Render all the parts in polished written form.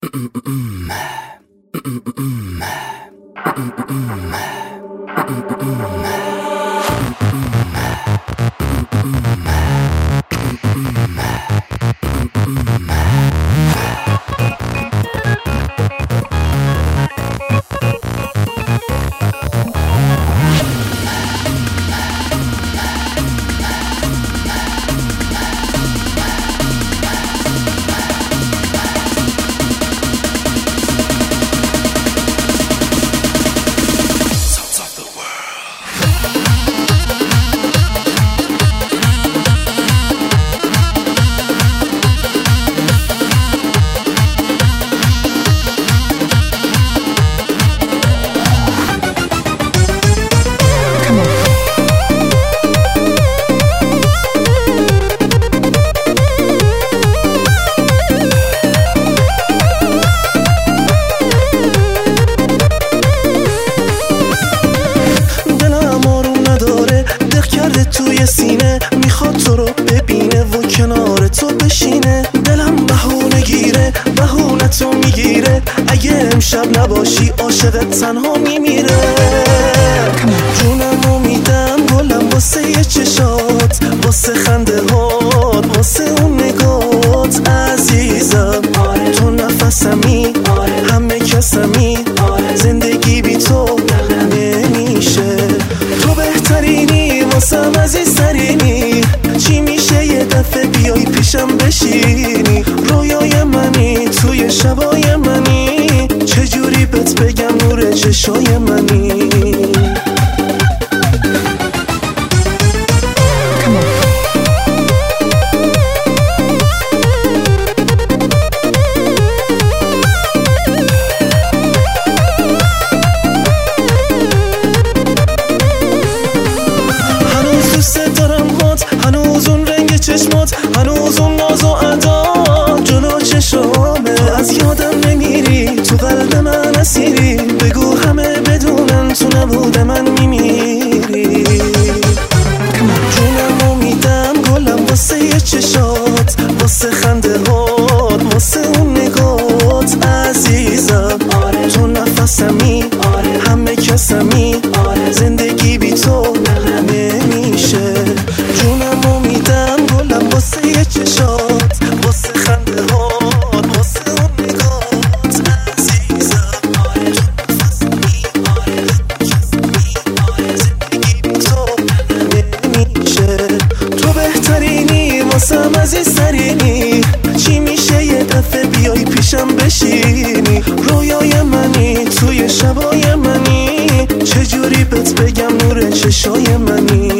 توی سینه میخواد تو رو ببینه و کنار تو بشینه. دلم بهونه گیره، بهونه تو میگیره، اگه امشب نباشی عاشقت تنها میمیره. جونم میدم گلم واسه یه چشات، واسه خنده هات، واسه اون نگات عزیزم. تو نفسمی، همه کسمی، زندگی بی تو نمیشه. تو بهترینی واسم عزیزترینی، چی میشه یه دفعه بیای پیشم بشینی؟ رویای منی، توی شبای منی، چجوری بهت بگم نور چشای منی؟ هنوز اون رنگ چشمات، هنوز اون ناز و ادا جلو چشامه. تو از یادم نمیری، تو قلب من اسیری، بگو همه بدونن تو نبود من میمیری. جونم میدم گلم واسه یه چشات، واسه خنده هات، واسه اون نگات عزیزم. تو نفسمی، همه کسمی، زندگی بی تو نمیشه. جونم میدم گلم واسه یه چشات، واسه خنده هات، واسه اون نگات عزیزم. تو نفسمی، زندگی بی تو نمیشه. تو بهترینی واسم عزیزترینی، چی میشه یه دفعه بیای پیشم بشینی؟ رویای منی، توی شبای منی، چجوری بهت بگم نور چشای منی؟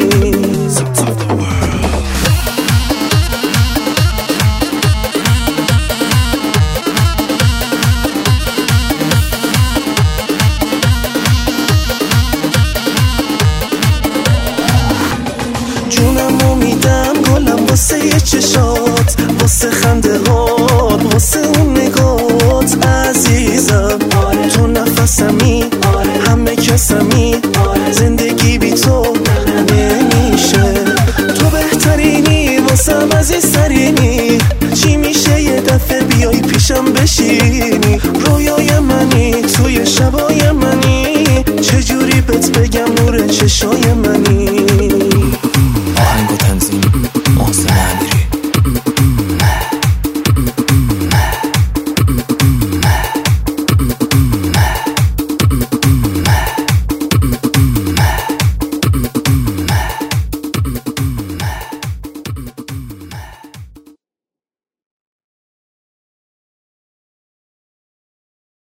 جونم میدم گلم واسه یه چشات، واسه خنده هات، واسه اون نگات عزیزم. تو نفسمی، همه کسمی، زندگی بی تو نمیشه. تو بهترینی واسم عزیزترینی، چی میشه یه دفعه بیای پیشم بشینی؟ رویای منی، توی شبای منی، چجوری بهت بگم نور چشای